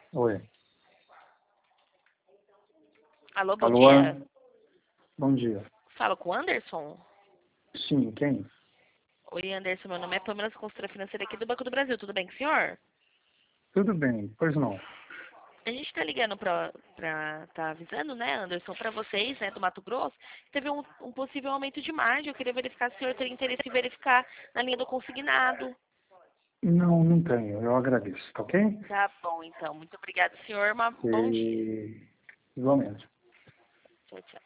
Oi. Alô, bom Alô? dia. Bom dia. Fala com o Anderson? Sim, quem? Oi, Anderson, meu nome é Pamela, consultora financeira aqui do Banco do Brasil. Tudo bem com o senhor? Tudo bem, pois não. A gente está ligando para tá avisando, né, Anderson, para vocês, né, do Mato Grosso, teve um possível aumento de margem. Eu queria verificar se o senhor teria interesse em verificar na linha do consignado. Não, não tenho. Eu agradeço, tá ok? Tá bom, então. Muito obrigada, senhor. Bom dia. E... Igualmente. Tchau, tchau.